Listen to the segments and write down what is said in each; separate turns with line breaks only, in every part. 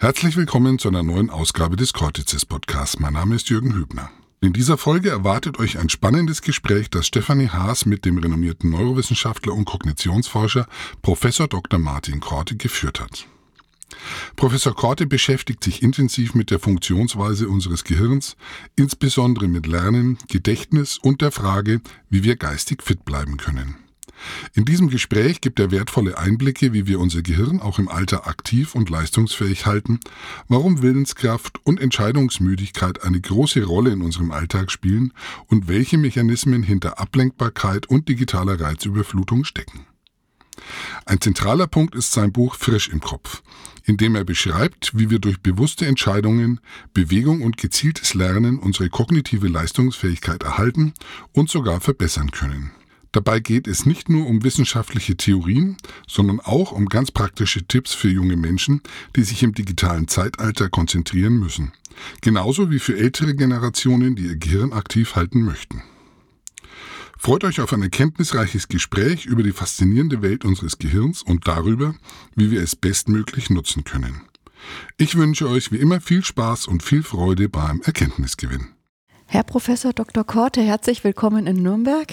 Herzlich willkommen zu einer neuen Ausgabe des Cortices Podcasts. Mein Name ist Jürgen Hübner. In dieser Folge erwartet euch ein spannendes Gespräch, das Stefanie Haas mit dem renommierten Neurowissenschaftler und Kognitionsforscher Professor Dr. Martin Korte geführt hat. Professor Korte beschäftigt sich intensiv mit der Funktionsweise unseres Gehirns, insbesondere mit Lernen, Gedächtnis und der Frage, wie wir geistig fit bleiben können. In diesem Gespräch gibt er wertvolle Einblicke, wie wir unser Gehirn auch im Alter aktiv und leistungsfähig halten, warum Willenskraft und Entscheidungsmüdigkeit eine große Rolle in unserem Alltag spielen und welche Mechanismen hinter Ablenkbarkeit und digitaler Reizüberflutung stecken. Ein zentraler Punkt ist sein Buch Frisch im Kopf, in dem er beschreibt, wie wir durch bewusste Entscheidungen, Bewegung und gezieltes Lernen unsere kognitive Leistungsfähigkeit erhalten und sogar verbessern können. Dabei geht es nicht nur um wissenschaftliche Theorien, sondern auch um ganz praktische Tipps für junge Menschen, die sich im digitalen Zeitalter konzentrieren müssen. Genauso wie für ältere Generationen, die ihr Gehirn aktiv halten möchten. Freut euch auf ein erkenntnisreiches Gespräch über die faszinierende Welt unseres Gehirns und darüber, wie wir es bestmöglich nutzen können. Ich wünsche euch wie immer viel Spaß und viel Freude beim Erkenntnisgewinn.
Herr Professor Dr. Korte, herzlich willkommen in Nürnberg.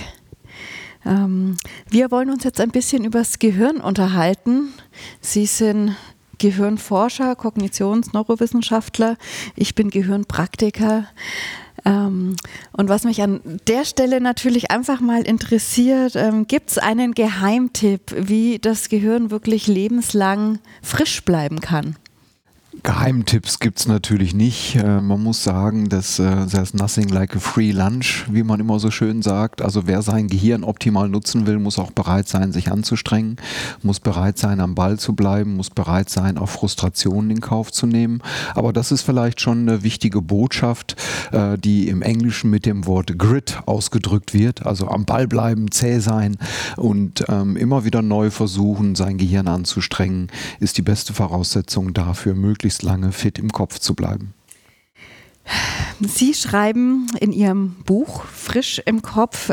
Wir wollen uns jetzt ein bisschen über das Gehirn unterhalten. Sie sind Gehirnforscher, Kognitions-Neurowissenschaftler. Ich bin Gehirnpraktiker. Und was mich an der Stelle natürlich einfach mal interessiert, gibt es einen Geheimtipp, wie das Gehirn wirklich lebenslang frisch bleiben kann?
Geheimtipps gibt es natürlich nicht. Man muss sagen, dass there's nothing like a free lunch, wie man immer so schön sagt. Also wer sein Gehirn optimal nutzen will, muss auch bereit sein, sich anzustrengen, muss bereit sein, am Ball zu bleiben, muss bereit sein, auch Frustrationen in Kauf zu nehmen. Aber das ist vielleicht schon eine wichtige Botschaft, die im Englischen mit dem Wort Grit ausgedrückt wird. Also am Ball bleiben, zäh sein und immer wieder neu versuchen, sein Gehirn anzustrengen, ist die beste Voraussetzung dafür, möglichst lange fit im Kopf zu bleiben.
Sie schreiben in Ihrem Buch Frisch im Kopf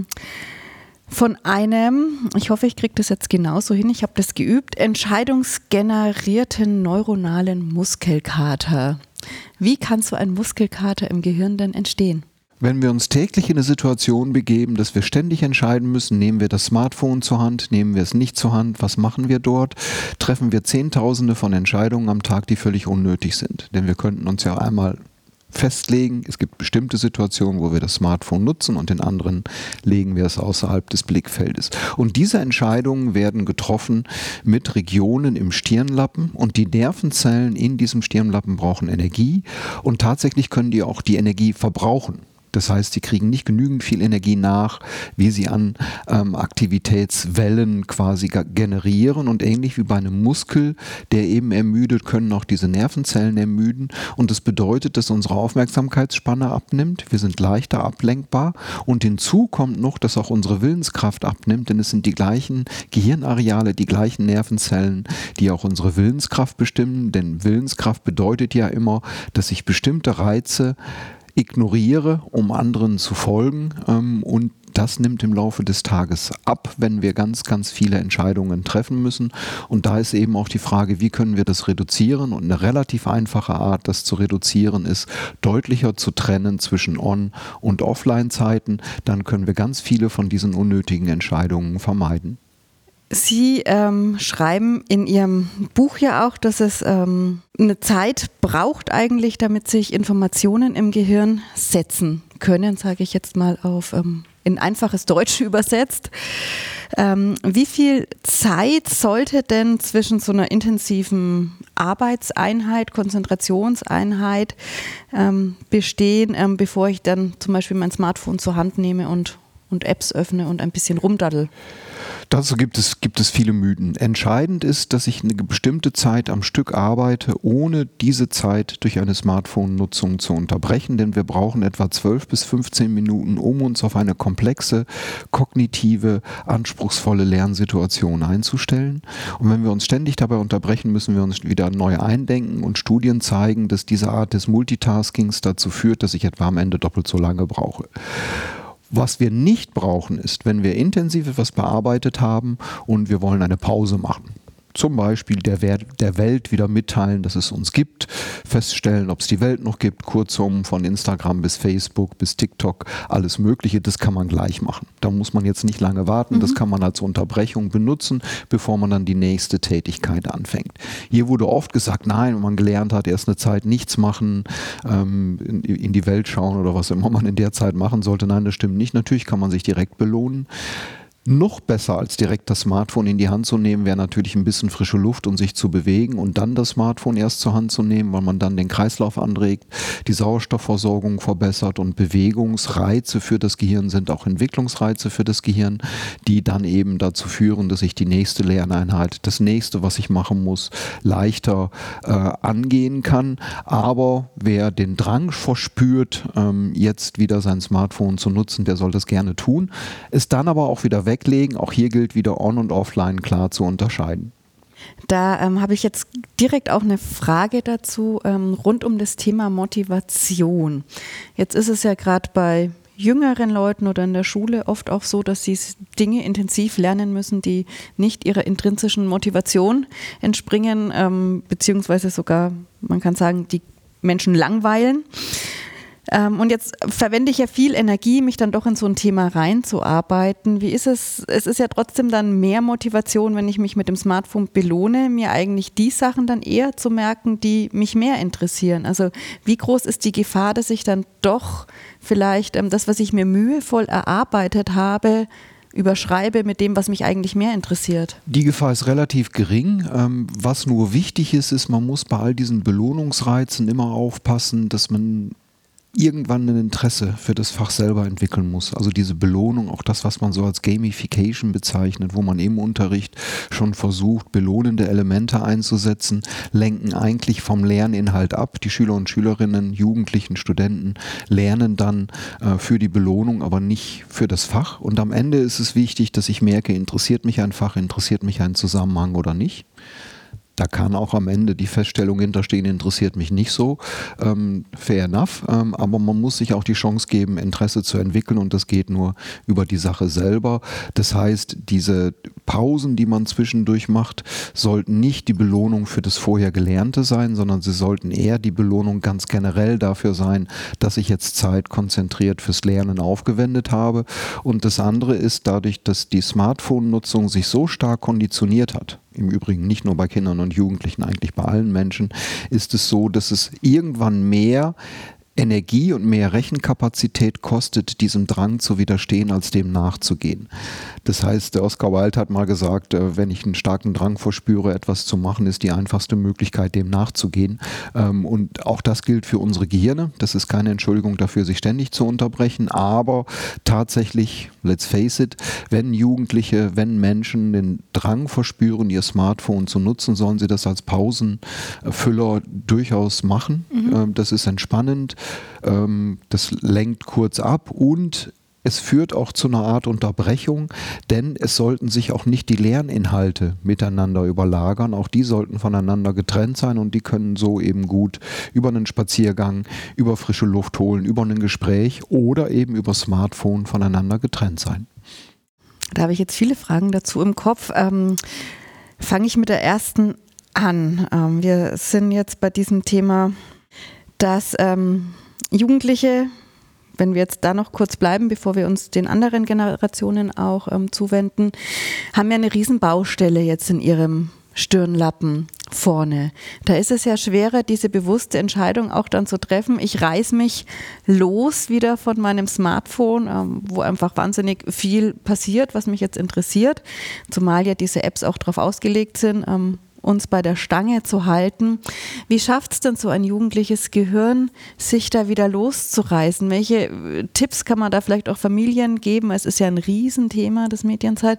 von einem, ich hoffe, ich kriege das jetzt genauso hin, ich habe das geübt, entscheidungsgenerierten neuronalen Muskelkater. Wie kann so ein Muskelkater im Gehirn denn entstehen?
Wenn wir uns täglich in eine Situation begeben, dass wir ständig entscheiden müssen, nehmen wir das Smartphone zur Hand, nehmen wir es nicht zur Hand, was machen wir dort, treffen wir Zehntausende von Entscheidungen am Tag, die völlig unnötig sind. Denn wir könnten uns ja einmal festlegen, es gibt bestimmte Situationen, wo wir das Smartphone nutzen und in anderen legen wir es außerhalb des Blickfeldes. Und diese Entscheidungen werden getroffen mit Regionen im Stirnlappen und die Nervenzellen in diesem Stirnlappen brauchen Energie und tatsächlich können die auch die Energie verbrauchen. Das heißt, sie kriegen nicht genügend viel Energie nach, wie sie an Aktivitätswellen quasi generieren. Und ähnlich wie bei einem Muskel, der eben ermüdet, können auch diese Nervenzellen ermüden. Und das bedeutet, dass unsere Aufmerksamkeitsspanne abnimmt. Wir sind leichter ablenkbar. Und hinzu kommt noch, dass auch unsere Willenskraft abnimmt. Denn es sind die gleichen Gehirnareale, die gleichen Nervenzellen, die auch unsere Willenskraft bestimmen. Denn Willenskraft bedeutet ja immer, dass ich bestimmte Reize ignoriere, um anderen zu folgen, und das nimmt im Laufe des Tages ab, wenn wir ganz, ganz viele Entscheidungen treffen müssen. Und da ist eben auch die Frage, wie können wir das reduzieren? Und eine relativ einfache Art, das zu reduzieren, ist deutlicher zu trennen zwischen On- und Offline-Zeiten. Dann können wir ganz viele von diesen unnötigen Entscheidungen vermeiden.
Sie schreiben in Ihrem Buch ja auch, dass es eine Zeit braucht eigentlich, damit sich Informationen im Gehirn setzen können, sage ich jetzt mal in einfaches Deutsch übersetzt. Wie viel Zeit sollte denn zwischen so einer intensiven Arbeitseinheit, Konzentrationseinheit bestehen, bevor ich dann zum Beispiel mein Smartphone zur Hand nehme und Apps öffne und ein bisschen rumdaddel?
Dazu gibt es viele Mythen. Entscheidend ist, dass ich eine bestimmte Zeit am Stück arbeite, ohne diese Zeit durch eine Smartphone-Nutzung zu unterbrechen, denn wir brauchen etwa 12 bis 15 Minuten, um uns auf eine komplexe, kognitive, anspruchsvolle Lernsituation einzustellen. Und wenn wir uns ständig dabei unterbrechen, müssen wir uns wieder neu eindenken und Studien zeigen, dass diese Art des Multitaskings dazu führt, dass ich etwa am Ende doppelt so lange brauche. Was wir nicht brauchen, ist, wenn wir intensiv etwas bearbeitet haben und wir wollen eine Pause machen. Zum Beispiel der Welt wieder mitteilen, dass es uns gibt, feststellen, ob es die Welt noch gibt, kurzum von Instagram bis Facebook bis TikTok, alles Mögliche, das kann man gleich machen. Da muss man jetzt nicht lange warten, das kann man als Unterbrechung benutzen, bevor man dann die nächste Tätigkeit anfängt. Hier wurde oft gesagt, nein, wenn man gelernt hat, erst eine Zeit nichts machen, in die Welt schauen oder was immer man in der Zeit machen sollte. Nein, das stimmt nicht. Natürlich kann man sich direkt belohnen. Noch besser als direkt das Smartphone in die Hand zu nehmen, wäre natürlich ein bisschen frische Luft und sich zu bewegen und dann das Smartphone erst zur Hand zu nehmen, weil man dann den Kreislauf anregt, die Sauerstoffversorgung verbessert und Bewegungsreize für das Gehirn sind auch Entwicklungsreize für das Gehirn, die dann eben dazu führen, dass ich die nächste Lerneinheit, das nächste, was ich machen muss, leichter angehen kann. Aber wer den Drang verspürt, jetzt wieder sein Smartphone zu nutzen, der soll das gerne tun. Es dann aber auch wieder weglegen. Auch hier gilt wieder On- und Offline klar zu unterscheiden.
Da habe ich jetzt direkt auch eine Frage dazu rund um das Thema Motivation. Jetzt ist es ja gerade bei jüngeren Leuten oder in der Schule oft auch so, dass sie Dinge intensiv lernen müssen, die nicht ihrer intrinsischen Motivation entspringen, beziehungsweise sogar, man kann sagen, die Menschen langweilen. Und jetzt verwende ich ja viel Energie, mich dann doch in so ein Thema reinzuarbeiten. Wie ist es? Es ist ja trotzdem dann mehr Motivation, wenn ich mich mit dem Smartphone belohne, mir eigentlich die Sachen dann eher zu merken, die mich mehr interessieren. Also wie groß ist die Gefahr, dass ich dann doch vielleicht das, was ich mir mühevoll erarbeitet habe, überschreibe mit dem, was mich eigentlich mehr interessiert?
Die Gefahr ist relativ gering. Was nur wichtig ist, man muss bei all diesen Belohnungsreizen immer aufpassen, dass man irgendwann ein Interesse für das Fach selber entwickeln muss. Also diese Belohnung, auch das, was man so als Gamification bezeichnet, wo man im Unterricht schon versucht, belohnende Elemente einzusetzen, lenken eigentlich vom Lerninhalt ab. Die Schüler und Schülerinnen, Jugendlichen, Studenten lernen dann für die Belohnung, aber nicht für das Fach. Und am Ende ist es wichtig, dass ich merke, interessiert mich ein Fach, interessiert mich ein Zusammenhang oder nicht. Da kann auch am Ende die Feststellung hinterstehen, interessiert mich nicht so. Fair enough. Aber man muss sich auch die Chance geben, Interesse zu entwickeln und das geht nur über die Sache selber. Das heißt, diese Pausen, die man zwischendurch macht, sollten nicht die Belohnung für das vorher Gelernte sein, sondern sie sollten eher die Belohnung ganz generell dafür sein, dass ich jetzt Zeit konzentriert fürs Lernen aufgewendet habe. Und das andere ist dadurch, dass die Smartphone-Nutzung sich so stark konditioniert hat, im Übrigen nicht nur bei Kindern und Jugendlichen, eigentlich bei allen Menschen, ist es so, dass es irgendwann mehr Energie und mehr Rechenkapazität kostet, diesem Drang zu widerstehen, als dem nachzugehen. Das heißt, der Oscar Wilde hat mal gesagt, wenn ich einen starken Drang verspüre, etwas zu machen, ist die einfachste Möglichkeit, dem nachzugehen. Und auch das gilt für unsere Gehirne. Das ist keine Entschuldigung dafür, sich ständig zu unterbrechen, aber tatsächlich, let's face it, wenn Jugendliche, wenn Menschen den Drang verspüren, ihr Smartphone zu nutzen, sollen sie das als Pausenfüller durchaus machen. Das ist entspannend. Das lenkt kurz ab und es führt auch zu einer Art Unterbrechung, denn es sollten sich auch nicht die Lerninhalte miteinander überlagern. Auch die sollten voneinander getrennt sein und die können so eben gut über einen Spaziergang, über frische Luft holen, über ein Gespräch oder eben über Smartphone voneinander getrennt sein.
Da habe ich jetzt viele Fragen dazu im Kopf. Fange ich mit der ersten an. Wir sind jetzt bei diesem Thema, dass Jugendliche, wenn wir jetzt da noch kurz bleiben, bevor wir uns den anderen Generationen auch zuwenden, haben ja eine riesen Baustelle jetzt in ihrem Stirnlappen vorne. Da ist es ja schwerer, diese bewusste Entscheidung auch dann zu treffen. Ich reiß mich los wieder von meinem Smartphone, wo einfach wahnsinnig viel passiert, was mich jetzt interessiert, zumal ja diese Apps auch darauf ausgelegt sind, uns bei der Stange zu halten. Wie schafft es denn so ein jugendliches Gehirn, sich da wieder loszureißen? Welche Tipps kann man da vielleicht auch Familien geben? Es ist ja ein Riesenthema, das Medienzeit,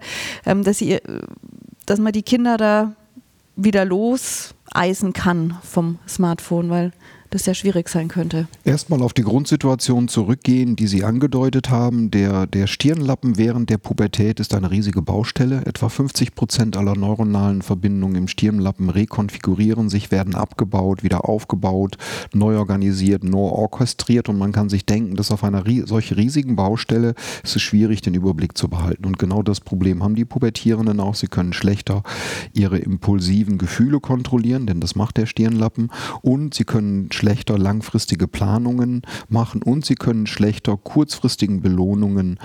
dass man die Kinder da wieder loseisen kann vom Smartphone, weil das sehr schwierig sein könnte.
Erstmal auf die Grundsituation zurückgehen, die Sie angedeutet haben. Der Stirnlappen während der Pubertät ist eine riesige Baustelle. Etwa 50% aller neuronalen Verbindungen im Stirnlappen rekonfigurieren sich, werden abgebaut, wieder aufgebaut, neu organisiert, neu orchestriert, und man kann sich denken, dass auf einer solch riesigen Baustelle ist es schwierig, den Überblick zu behalten. Und genau das Problem haben die Pubertierenden auch. Sie können schlechter ihre impulsiven Gefühle kontrollieren, denn das macht der Stirnlappen, und sie können schlechter langfristige Planungen machen, und sie können schlechter kurzfristigen Belohnungen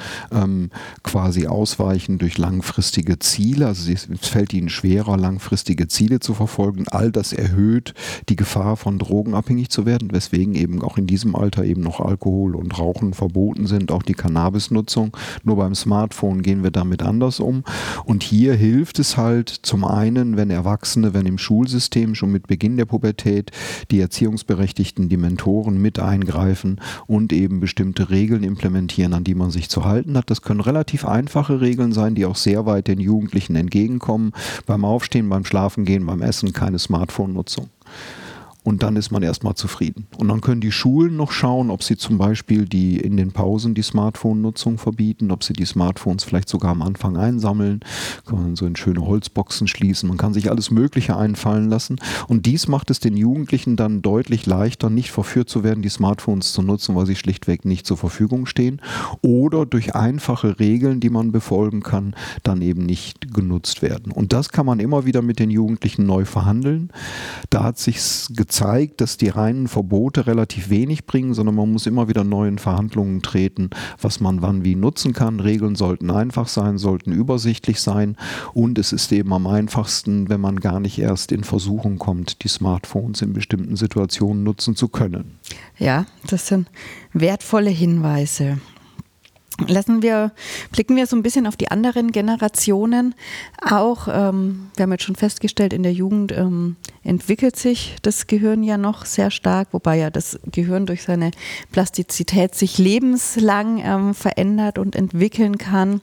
quasi ausweichen durch langfristige Ziele. Also es fällt ihnen schwerer, langfristige Ziele zu verfolgen. All das erhöht die Gefahr, von Drogen abhängig zu werden, weswegen eben auch in diesem Alter eben noch Alkohol und Rauchen verboten sind, auch die Cannabisnutzung. Nur beim Smartphone gehen wir damit anders um. Und hier hilft es halt zum einen, wenn Erwachsene, wenn im Schulsystem schon mit Beginn der Pubertät die Erziehungsberechtigten, die Mentoren mit eingreifen und eben bestimmte Regeln implementieren, an die man sich zu halten hat. Das können relativ einfache Regeln sein, die auch sehr weit den Jugendlichen entgegenkommen. Beim Aufstehen, beim Schlafengehen, beim Essen keine Smartphone-Nutzung. Und dann ist man erstmal zufrieden. Und dann können die Schulen noch schauen, ob sie zum Beispiel in den Pausen die Smartphone-Nutzung verbieten, ob sie die Smartphones vielleicht sogar am Anfang einsammeln, kann man so in schöne Holzboxen schließen. Man kann sich alles Mögliche einfallen lassen. Und dies macht es den Jugendlichen dann deutlich leichter, nicht verführt zu werden, die Smartphones zu nutzen, weil sie schlichtweg nicht zur Verfügung stehen. Oder durch einfache Regeln, die man befolgen kann, dann eben nicht genutzt werden. Und das kann man immer wieder mit den Jugendlichen neu verhandeln. Da hat sich gezeigt, dass die reinen Verbote relativ wenig bringen, sondern man muss immer wieder neu in Verhandlungen treten, was man wann wie nutzen kann. Regeln sollten einfach sein, sollten übersichtlich sein, und es ist eben am einfachsten, wenn man gar nicht erst in Versuchung kommt, die Smartphones in bestimmten Situationen nutzen zu können.
Ja, das sind wertvolle Hinweise. Blicken wir so ein bisschen auf die anderen Generationen. Auch, wir haben jetzt schon festgestellt, in der Jugend entwickelt sich das Gehirn ja noch sehr stark, wobei ja das Gehirn durch seine Plastizität sich lebenslang verändert und entwickeln kann.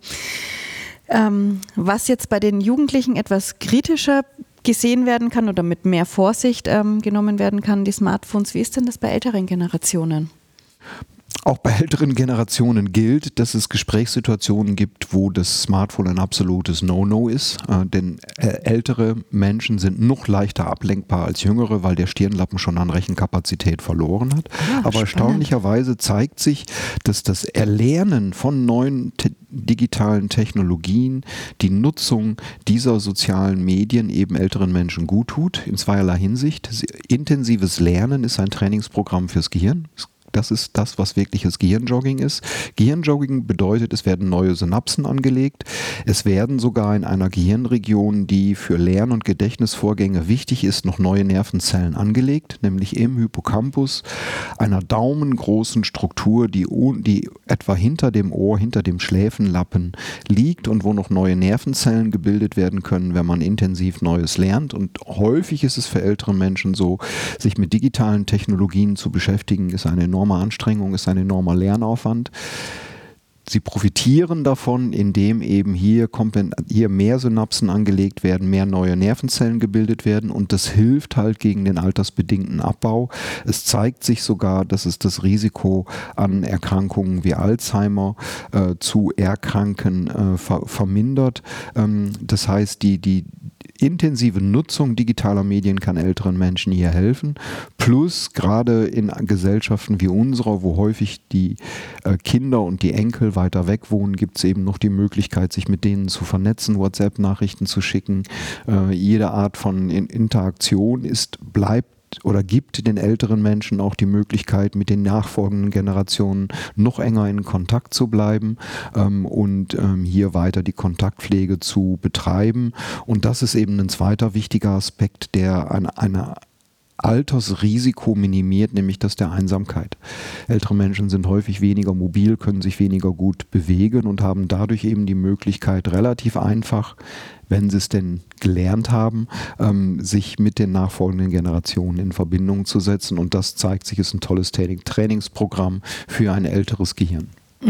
Was jetzt bei den Jugendlichen etwas kritischer gesehen werden kann oder mit mehr Vorsicht genommen werden kann, die Smartphones, wie ist denn das bei älteren Generationen?
Auch bei älteren Generationen gilt, dass es Gesprächssituationen gibt, wo das Smartphone ein absolutes No-No ist, denn ältere Menschen sind noch leichter ablenkbar als jüngere, weil der Stirnlappen schon an Rechenkapazität verloren hat. Ja, aber erstaunlicherweise zeigt sich, dass das Erlernen von neuen digitalen Technologien, die Nutzung dieser sozialen Medien eben älteren Menschen gut tut, in zweierlei Hinsicht. Intensives Lernen ist ein Trainingsprogramm fürs Gehirn. Das ist das, was wirkliches Gehirnjogging ist. Gehirnjogging bedeutet, es werden neue Synapsen angelegt. Es werden sogar in einer Gehirnregion, die für Lern- und Gedächtnisvorgänge wichtig ist, noch neue Nervenzellen angelegt, nämlich im Hippocampus, einer daumengroßen Struktur, die etwa hinter dem Ohr, hinter dem Schläfenlappen liegt und wo noch neue Nervenzellen gebildet werden können, wenn man intensiv Neues lernt. Und häufig ist es für ältere Menschen so, sich mit digitalen Technologien zu beschäftigen, ist eine enorme Anstrengung, ist ein enormer Lernaufwand. Sie profitieren davon, indem eben hier mehr Synapsen angelegt werden, mehr neue Nervenzellen gebildet werden, und das hilft halt gegen den altersbedingten Abbau. Es zeigt sich sogar, dass es das Risiko an Erkrankungen wie Alzheimer zu erkranken vermindert. Das heißt, die intensive Nutzung digitaler Medien kann älteren Menschen hier helfen. Plus gerade in Gesellschaften wie unserer, wo häufig die Kinder und die Enkel weiter weg wohnen, gibt es eben noch die Möglichkeit, sich mit denen zu vernetzen, WhatsApp-Nachrichten zu schicken. Jede Art von Interaktion bleibt oder gibt den älteren Menschen auch die Möglichkeit, mit den nachfolgenden Generationen noch enger in Kontakt zu bleiben und hier weiter die Kontaktpflege zu betreiben. Und das ist eben ein zweiter wichtiger Aspekt, der eine Altersrisiko minimiert, nämlich das der Einsamkeit. Ältere Menschen sind häufig weniger mobil, können sich weniger gut bewegen und haben dadurch eben die Möglichkeit, relativ einfach, wenn sie es denn gelernt haben, sich mit den nachfolgenden Generationen in Verbindung zu setzen. Und das zeigt sich, ist ein tolles Trainingsprogramm für ein älteres Gehirn.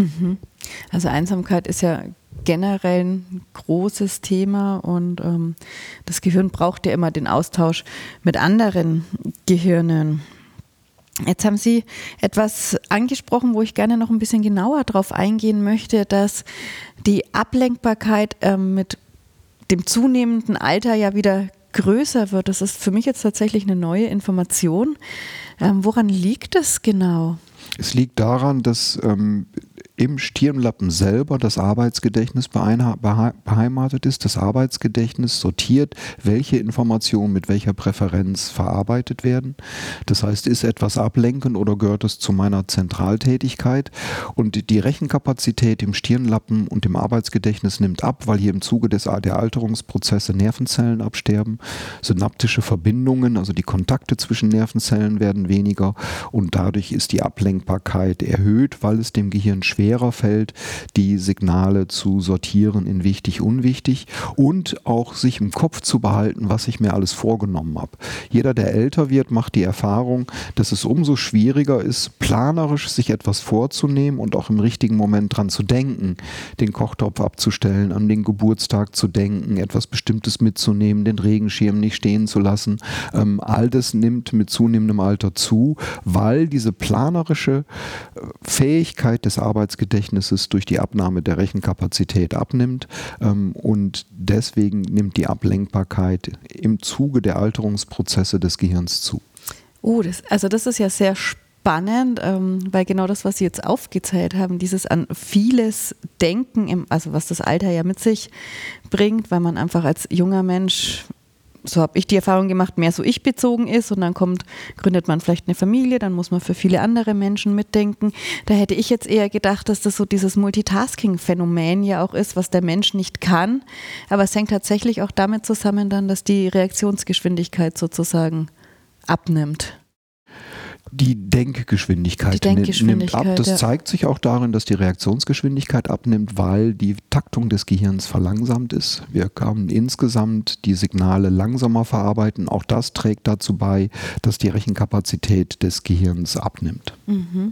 Also Einsamkeit ist ja generell ein großes Thema, und das Gehirn braucht ja immer den Austausch mit anderen Gehirnen. Jetzt haben Sie etwas angesprochen, wo ich gerne noch ein bisschen genauer drauf eingehen möchte, dass die Ablenkbarkeit mit dem zunehmenden Alter ja wieder größer wird. Das ist für mich jetzt tatsächlich eine neue Information. Woran liegt das genau?
Es liegt daran, dass im Stirnlappen selber das Arbeitsgedächtnis beheimatet ist. Das Arbeitsgedächtnis sortiert, welche Informationen mit welcher Präferenz verarbeitet werden. Das heißt, ist etwas ablenkend oder gehört es zu meiner Zentraltätigkeit? Und die Rechenkapazität im Stirnlappen und im Arbeitsgedächtnis nimmt ab, weil hier im Zuge der Alterungsprozesse Nervenzellen absterben. Synaptische Verbindungen, also die Kontakte zwischen Nervenzellen werden weniger und dadurch ist die Ablenkbarkeit erhöht, weil es dem Gehirn schwerer fällt, die Signale zu sortieren in wichtig, unwichtig und auch sich im Kopf zu behalten, was ich mir alles vorgenommen habe. Jeder, der älter wird, macht die Erfahrung, dass es umso schwieriger ist, planerisch sich etwas vorzunehmen und auch im richtigen Moment dran zu denken, den Kochtopf abzustellen, an den Geburtstag zu denken, etwas Bestimmtes mitzunehmen, den Regenschirm nicht stehen zu lassen. All das nimmt mit zunehmendem Alter zu, weil diese planerische Fähigkeit des Arbeitsgedächtnisses durch die Abnahme der Rechenkapazität abnimmt und deswegen nimmt die Ablenkbarkeit im Zuge der Alterungsprozesse des Gehirns zu.
Das ist ja sehr spannend, weil genau das, was Sie jetzt aufgezählt haben, dieses an vieles Denken, also was das Alter ja mit sich bringt, weil man einfach als junger Mensch, so habe ich die Erfahrung gemacht, mehr so ich-bezogen ist und dann gründet man vielleicht eine Familie, dann muss man für viele andere Menschen mitdenken. Da hätte ich jetzt eher gedacht, dass das so dieses Multitasking-Phänomen ja auch ist, was der Mensch nicht kann, aber es hängt tatsächlich auch damit zusammen dann, dass die Reaktionsgeschwindigkeit sozusagen abnimmt.
Die Denkgeschwindigkeit nimmt ab. Das zeigt sich auch darin, dass die Reaktionsgeschwindigkeit abnimmt, weil die Taktung des Gehirns verlangsamt ist. Wir können insgesamt die Signale langsamer verarbeiten. Auch das trägt dazu bei, dass die Rechenkapazität des Gehirns abnimmt.
Mhm.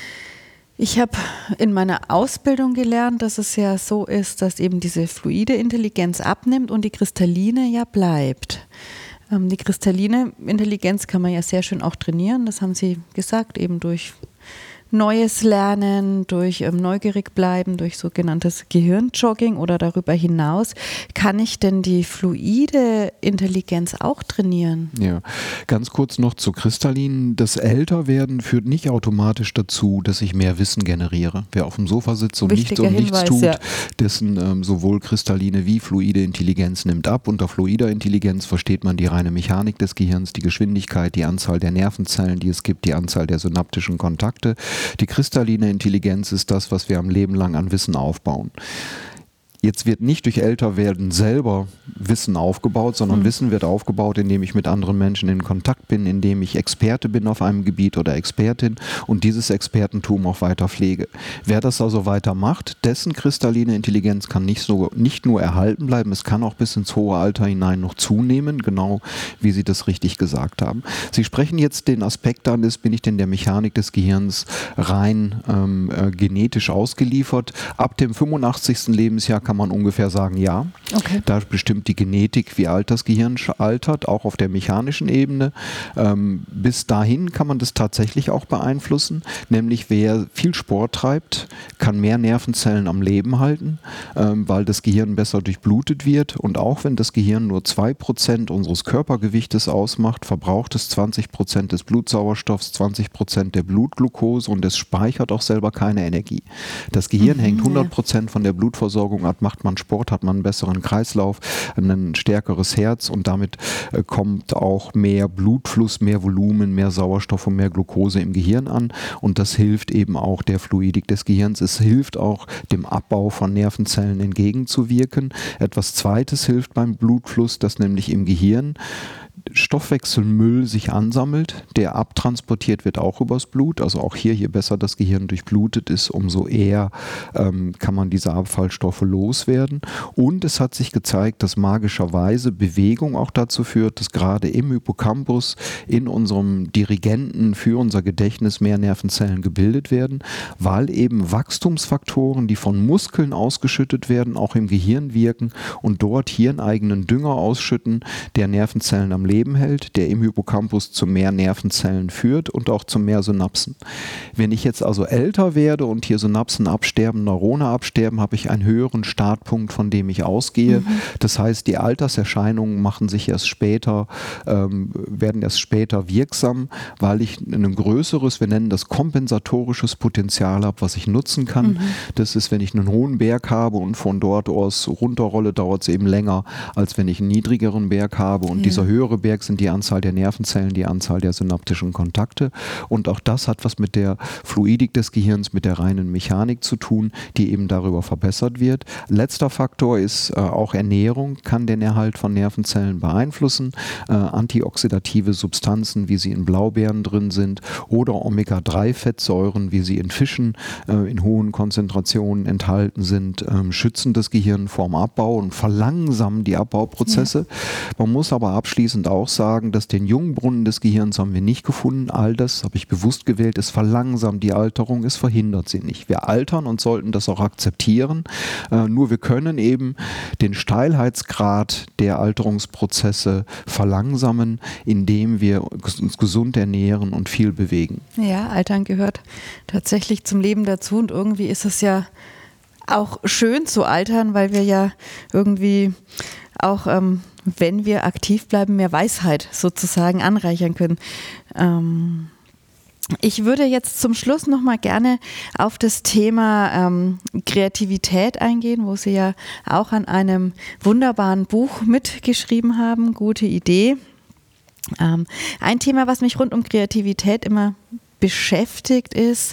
Ich habe in meiner Ausbildung gelernt, dass es ja so ist, dass eben diese fluide Intelligenz abnimmt und die kristalline ja bleibt. Die kristalline Intelligenz kann man ja sehr schön auch trainieren, das haben Sie gesagt, eben durch Neues lernen, durch neugierig bleiben, durch sogenanntes Gehirnjogging oder darüber hinaus. Kann ich denn die fluide Intelligenz auch trainieren?
Ja, ganz kurz noch zu kristallinen. Das Älterwerden führt nicht automatisch dazu, dass ich mehr Wissen generiere. Wer auf dem Sofa sitzt und nichts tut, ja, dessen sowohl kristalline wie fluide Intelligenz nimmt ab. Unter fluider Intelligenz versteht man die reine Mechanik des Gehirns, die Geschwindigkeit, die Anzahl der Nervenzellen, die es gibt, die Anzahl der synaptischen Kontakte. Die kristalline Intelligenz ist das, was wir am Leben lang an Wissen aufbauen. Jetzt wird nicht durch Älterwerden selber Wissen aufgebaut, sondern Wissen wird aufgebaut, indem ich mit anderen Menschen in Kontakt bin, indem ich Experte bin auf einem Gebiet oder Expertin und dieses Expertentum auch weiter pflege. Wer das also weiter macht, dessen kristalline Intelligenz kann nicht nur erhalten bleiben, es kann auch bis ins hohe Alter hinein noch zunehmen, genau wie Sie das richtig gesagt haben. Sie sprechen jetzt den Aspekt an, bin ich denn der Mechanik des Gehirns rein genetisch ausgeliefert? Ab dem 85. Lebensjahr kann man ungefähr sagen, ja. Okay. Da bestimmt die Genetik, wie alt das Gehirn altert, auch auf der mechanischen Ebene. Bis dahin kann man das tatsächlich auch beeinflussen, nämlich wer viel Sport treibt, kann mehr Nervenzellen am Leben halten, weil das Gehirn besser durchblutet wird und auch wenn das Gehirn nur 2% unseres Körpergewichtes ausmacht, verbraucht es 20% des Blutsauerstoffs, 20% der Blutglucose und es speichert auch selber keine Energie. Das Gehirn hängt 100% von der Blutversorgung ab. Macht man Sport, hat man einen besseren Kreislauf, ein stärkeres Herz und damit kommt auch mehr Blutfluss, mehr Volumen, mehr Sauerstoff und mehr Glucose im Gehirn an und das hilft eben auch der Fluidik des Gehirns. Es hilft auch dem Abbau von Nervenzellen entgegenzuwirken. Etwas Zweites hilft beim Blutfluss, dass nämlich im Gehirn Stoffwechselmüll sich ansammelt, der abtransportiert wird auch übers Blut, also auch je besser das Gehirn durchblutet ist, umso eher kann man diese Abfallstoffe loswerden und es hat sich gezeigt, dass magischerweise Bewegung auch dazu führt, dass gerade im Hippocampus in unserem Dirigenten für unser Gedächtnis mehr Nervenzellen gebildet werden, weil eben Wachstumsfaktoren, die von Muskeln ausgeschüttet werden, auch im Gehirn wirken und dort hirneigenen Dünger ausschütten, der Nervenzellen am Leben Leben hält, der im Hippocampus zu mehr Nervenzellen führt und auch zu mehr Synapsen. Wenn ich jetzt also älter werde und hier Synapsen absterben, Neurone absterben, habe ich einen höheren Startpunkt, von dem ich ausgehe. Das heißt, die Alterserscheinungen werden erst später wirksam, weil ich ein größeres, wir nennen das kompensatorisches Potenzial habe, was ich nutzen kann. Das ist, wenn ich einen hohen Berg habe und von dort aus runterrolle, dauert es eben länger, als wenn ich einen niedrigeren Berg habe. Und dieser höhere Berg sind die Anzahl der Nervenzellen, die Anzahl der synaptischen Kontakte. Und auch das hat was mit der Fluidik des Gehirns, mit der reinen Mechanik zu tun, die eben darüber verbessert wird. Letzter Faktor ist auch Ernährung, kann den Erhalt von Nervenzellen beeinflussen. Antioxidative Substanzen, wie sie in Blaubeeren drin sind, oder Omega-3-Fettsäuren, wie sie in Fischen in hohen Konzentrationen enthalten sind, schützen das Gehirn vorm Abbau und verlangsamen die Abbauprozesse. Man muss aber abschließend auch sagen, dass den Jungbrunnen des Gehirns haben wir nicht gefunden. All das habe ich bewusst gewählt. Es verlangsamt die Alterung, es verhindert sie nicht. Wir altern und sollten das auch akzeptieren. Nur wir können eben den Steilheitsgrad der Alterungsprozesse verlangsamen, indem wir uns gesund ernähren und viel bewegen.
Ja, Altern gehört tatsächlich zum Leben dazu und irgendwie ist es ja auch schön zu altern, weil wir ja irgendwie auch, wenn wir aktiv bleiben, mehr Weisheit sozusagen anreichern können. Ich würde jetzt zum Schluss noch mal gerne auf das Thema Kreativität eingehen, wo Sie ja auch an einem wunderbaren Buch mitgeschrieben haben. Gute Idee. Ein Thema, was mich rund um Kreativität immer beschäftigt, ist,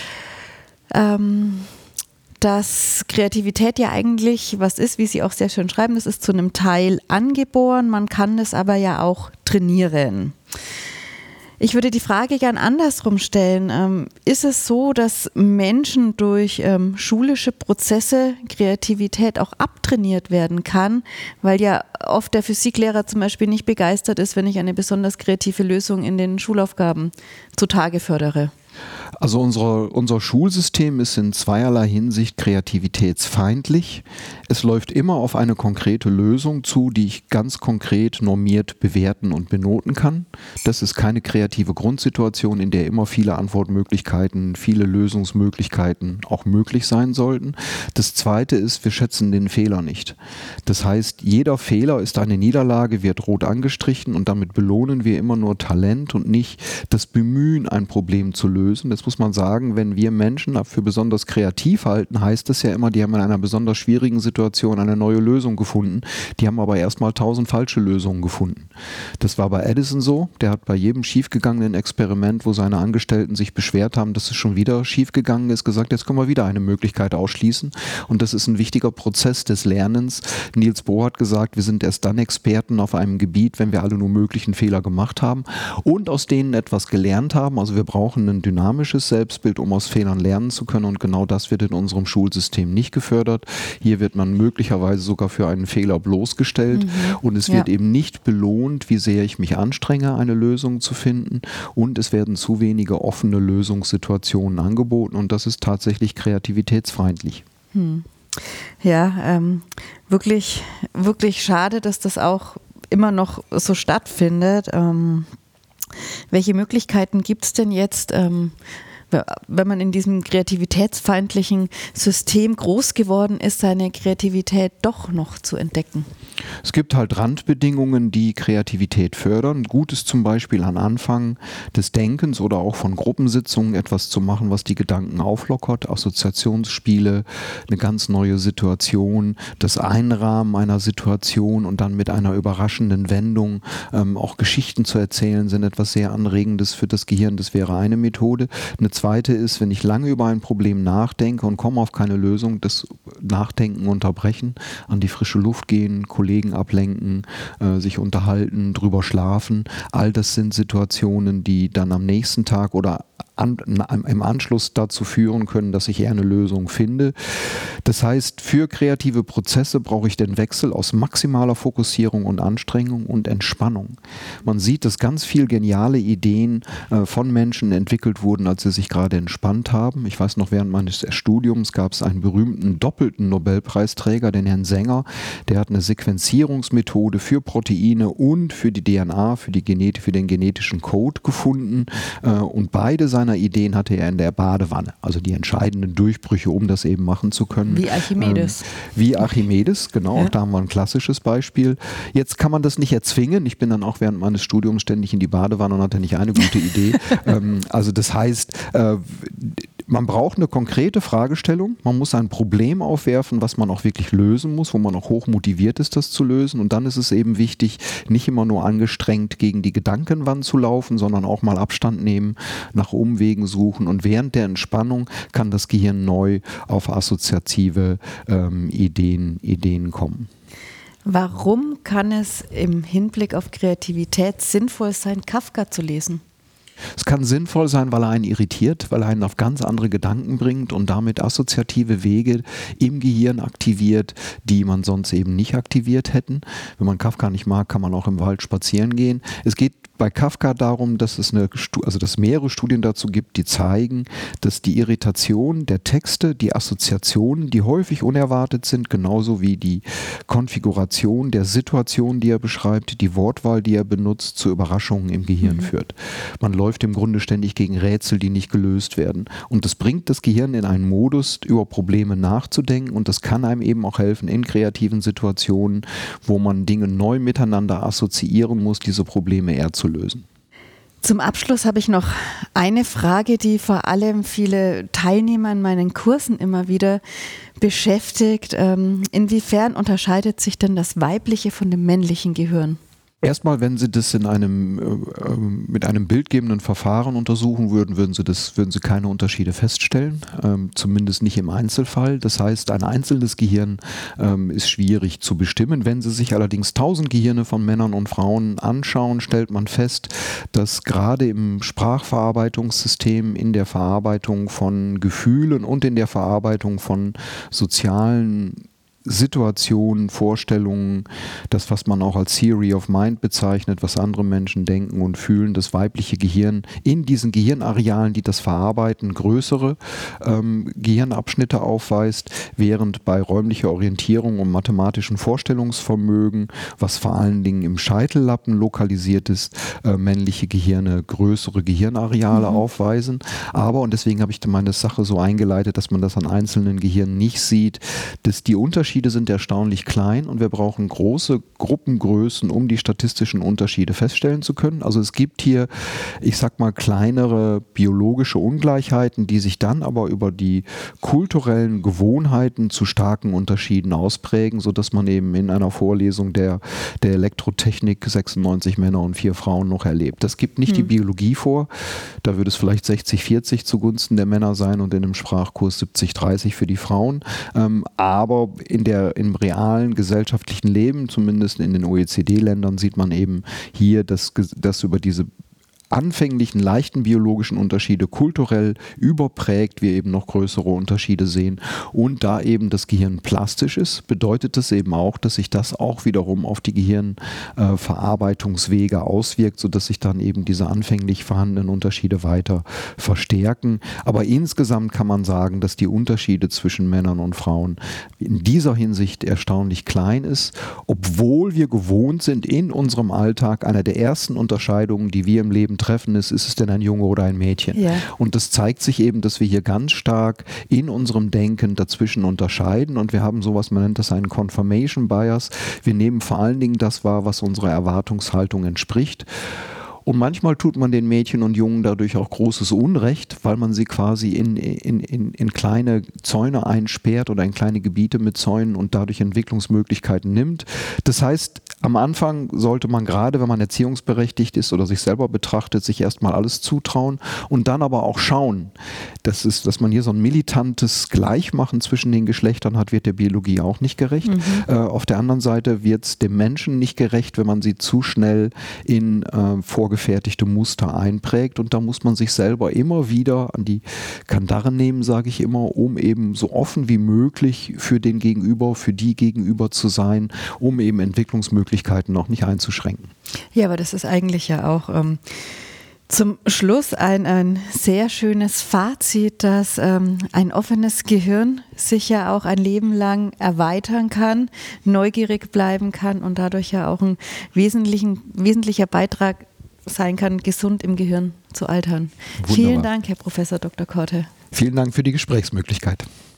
dass Kreativität ja eigentlich was ist, wie Sie auch sehr schön schreiben, das ist zu einem Teil angeboren, man kann es aber ja auch trainieren. Ich würde die Frage gern andersrum stellen. Ist es so, dass Menschen durch schulische Prozesse Kreativität auch abtrainiert werden kann? Weil ja oft der Physiklehrer zum Beispiel nicht begeistert ist, wenn ich eine besonders kreative Lösung in den Schulaufgaben zutage fördere.
Also unser Schulsystem ist in zweierlei Hinsicht kreativitätsfeindlich. Es läuft immer auf eine konkrete Lösung zu, die ich ganz konkret normiert bewerten und benoten kann. Das ist keine kreative Grundsituation, in der immer viele Antwortmöglichkeiten, viele Lösungsmöglichkeiten auch möglich sein sollten. Das Zweite ist, wir schätzen den Fehler nicht. Das heißt, jeder Fehler ist eine Niederlage, wird rot angestrichen und damit belohnen wir immer nur Talent und nicht das Bemühen, ein Problem zu lösen. Das muss man sagen, wenn wir Menschen für besonders kreativ halten, heißt das ja immer, die haben in einer besonders schwierigen Situation eine neue Lösung gefunden. Die haben aber erstmal 1000 falsche Lösungen gefunden. Das war bei Edison so. Der hat bei jedem schiefgegangenen Experiment, wo seine Angestellten sich beschwert haben, dass es schon wieder schiefgegangen ist, gesagt, jetzt können wir wieder eine Möglichkeit ausschließen. Und das ist ein wichtiger Prozess des Lernens. Niels Bohr hat gesagt, wir sind erst dann Experten auf einem Gebiet, wenn wir alle nur möglichen Fehler gemacht haben und aus denen etwas gelernt haben. Also wir brauchen ein dynamisches Selbstbild, um aus Fehlern lernen zu können, und genau das wird in unserem Schulsystem nicht gefördert. Hier wird man möglicherweise sogar für einen Fehler bloßgestellt und es wird eben nicht belohnt, wie sehr ich mich anstrenge, eine Lösung zu finden, und es werden zu wenige offene Lösungssituationen angeboten und das ist tatsächlich kreativitätsfeindlich.
Ja, wirklich, wirklich schade, dass das auch immer noch so stattfindet. Welche Möglichkeiten gibt es denn jetzt, wenn man in diesem kreativitätsfeindlichen System groß geworden ist, seine Kreativität doch noch zu entdecken?
Es gibt halt Randbedingungen, die Kreativität fördern. Gut ist zum Beispiel am Anfang des Denkens oder auch von Gruppensitzungen etwas zu machen, was die Gedanken auflockert. Assoziationsspiele, eine ganz neue Situation, das Einrahmen einer Situation und dann mit einer überraschenden Wendung auch Geschichten zu erzählen, sind etwas sehr Anregendes für das Gehirn. Das wäre eine Methode. Eine zweite ist, wenn ich lange über ein Problem nachdenke und komme auf keine Lösung, das Nachdenken unterbrechen, an die frische Luft gehen, Kollegen ablenken, sich unterhalten, drüber schlafen. All das sind Situationen, die dann am nächsten Tag oder im Anschluss dazu führen können, dass ich eher eine Lösung finde. Das heißt, für kreative Prozesse brauche ich den Wechsel aus maximaler Fokussierung und Anstrengung und Entspannung. Man sieht, dass ganz viel geniale Ideen von Menschen entwickelt wurden, als sie sich gerade entspannt haben. Ich weiß noch, während meines Studiums gab es einen berühmten doppelten Nobelpreisträger, den Herrn Sanger, der hat eine Sequenzierungsmethode für Proteine und für die DNA, für den genetischen Code gefunden, und beide seiner Ideen hatte er in der Badewanne, also die entscheidenden Durchbrüche, um das eben machen zu können.
Wie Archimedes.
Wie Archimedes, genau,
Ja.
auch da haben wir ein klassisches Beispiel. Jetzt kann man das nicht erzwingen. Ich bin dann auch während meines Studiums ständig in die Badewanne und hatte nicht eine gute Idee. Also das heißt, man braucht eine konkrete Fragestellung, man muss ein Problem aufwerfen, was man auch wirklich lösen muss, wo man auch hoch motiviert ist, das zu lösen, und dann ist es eben wichtig, nicht immer nur angestrengt gegen die Gedankenwand zu laufen, sondern auch mal Abstand nehmen, nach Umwegen suchen, und während der Entspannung kann das Gehirn neu auf assoziative Ideen kommen.
Warum kann es im Hinblick auf Kreativität sinnvoll sein, Kafka zu lesen?
Es kann sinnvoll sein, weil er einen irritiert, weil er einen auf ganz andere Gedanken bringt und damit assoziative Wege im Gehirn aktiviert, die man sonst eben nicht aktiviert hätten. Wenn man Kafka nicht mag, kann man auch im Wald spazieren gehen. Es geht bei Kafka darum, dass es dass mehrere Studien dazu gibt, die zeigen, dass die Irritation der Texte, die Assoziationen, die häufig unerwartet sind, genauso wie die Konfiguration der Situation, die er beschreibt, die Wortwahl, die er benutzt, zu Überraschungen im Gehirn führt. Man läuft im Grunde ständig gegen Rätsel, die nicht gelöst werden. Und das bringt das Gehirn in einen Modus, über Probleme nachzudenken, und das kann einem eben auch helfen in kreativen Situationen, wo man Dinge neu miteinander assoziieren muss, diese Probleme eher zu lösen.
Zum Abschluss habe ich noch eine Frage, die vor allem viele Teilnehmer in meinen Kursen immer wieder beschäftigt. Inwiefern unterscheidet sich denn das weibliche von dem männlichen Gehirn?
Erstmal, wenn Sie das mit einem bildgebenden Verfahren untersuchen würden, würden Sie keine Unterschiede feststellen, zumindest nicht im Einzelfall. Das heißt, ein einzelnes Gehirn ist schwierig zu bestimmen. Wenn Sie sich allerdings 1000 Gehirne von Männern und Frauen anschauen, stellt man fest, dass gerade im Sprachverarbeitungssystem, in der Verarbeitung von Gefühlen und in der Verarbeitung von sozialen Situationen, Vorstellungen, das, was man auch als Theory of Mind bezeichnet, was andere Menschen denken und fühlen, das weibliche Gehirn in diesen Gehirnarealen, die das verarbeiten, größere Gehirnabschnitte aufweist, während bei räumlicher Orientierung und mathematischen Vorstellungsvermögen, was vor allen Dingen im Scheitellappen lokalisiert ist, männliche Gehirne größere Gehirnareale aufweisen. Aber, und deswegen habe ich meine Sache so eingeleitet, dass man das an einzelnen Gehirnen nicht sieht, dass die Unterschiede sind erstaunlich klein, und wir brauchen große Gruppengrößen, um die statistischen Unterschiede feststellen zu können. Also es gibt hier, ich sag mal, kleinere biologische Ungleichheiten, die sich dann aber über die kulturellen Gewohnheiten zu starken Unterschieden ausprägen, sodass man eben in einer Vorlesung der Elektrotechnik 96 Männer und 4 Frauen noch erlebt. Das gibt nicht die Biologie vor. Da würde es vielleicht 60-40 zugunsten der Männer sein und in einem Sprachkurs 70-30 für die Frauen. Aber im realen gesellschaftlichen Leben, zumindest in den OECD-Ländern, sieht man eben hier, dass über diese anfänglichen leichten biologischen Unterschiede kulturell überprägt, wir eben noch größere Unterschiede sehen. Und da eben das Gehirn plastisch ist, bedeutet das eben auch, dass sich das auch wiederum auf die Gehirnverarbeitungswege auswirkt, sodass sich dann eben diese anfänglich vorhandenen Unterschiede weiter verstärken. Aber insgesamt kann man sagen, dass die Unterschiede zwischen Männern und Frauen in dieser Hinsicht erstaunlich klein ist, obwohl wir gewohnt sind, in unserem Alltag einer der ersten Unterscheidungen, die wir im Leben treffen, ist es denn ein Junge oder ein Mädchen? Ja. Und das zeigt sich eben, dass wir hier ganz stark in unserem Denken dazwischen unterscheiden, und wir haben sowas, man nennt das einen Confirmation Bias. Wir nehmen vor allen Dingen das wahr, was unserer Erwartungshaltung entspricht. Und manchmal tut man den Mädchen und Jungen dadurch auch großes Unrecht, weil man sie quasi in kleine Zäune einsperrt oder in kleine Gebiete mit Zäunen und dadurch Entwicklungsmöglichkeiten nimmt. Das heißt, Am Anfang sollte man gerade, wenn man erziehungsberechtigt ist oder sich selber betrachtet, sich erstmal alles zutrauen und dann aber auch schauen, dass man hier so ein militantes Gleichmachen zwischen den Geschlechtern hat, wird der Biologie auch nicht gerecht. Auf der anderen Seite wird es dem Menschen nicht gerecht, wenn man sie zu schnell in vorgefertigte Muster einprägt, und da muss man sich selber immer wieder an die Kandare nehmen, sage ich immer, um eben so offen wie möglich für den Gegenüber, für die Gegenüber zu sein, um eben Entwicklungsmöglichkeiten noch nicht einzuschränken.
Ja, aber das ist eigentlich ja auch zum Schluss ein sehr schönes Fazit, dass ein offenes Gehirn sich ja auch ein Leben lang erweitern kann, neugierig bleiben kann und dadurch ja auch ein wesentlicher Beitrag sein kann, gesund im Gehirn zu altern.
Wunderbar.
Vielen Dank, Herr Professor Dr. Korte.
Vielen Dank für die Gesprächsmöglichkeit.